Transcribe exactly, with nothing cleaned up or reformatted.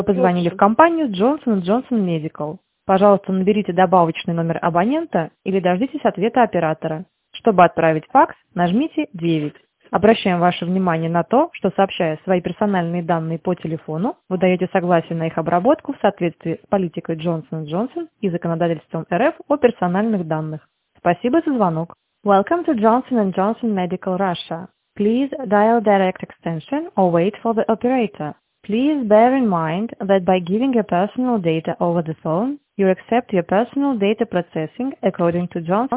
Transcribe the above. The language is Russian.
Вы позвонили в компанию Johnson энд Johnson Medical. Пожалуйста, наберите добавочный номер абонента или дождитесь ответа оператора. Чтобы отправить факс, нажмите девять. Обращаем ваше внимание на то, что, сообщая свои персональные данные по телефону, вы даете согласие на их обработку в соответствии с политикой Johnson энд Johnson и законодательством эр эф о персональных данных. Спасибо за звонок. Welcome to Johnson энд Johnson Medical Russia. Please dial direct extension or wait for the operator. Please bear in mind that by giving your personal data over the phone, you accept your personal data processing according to Johnson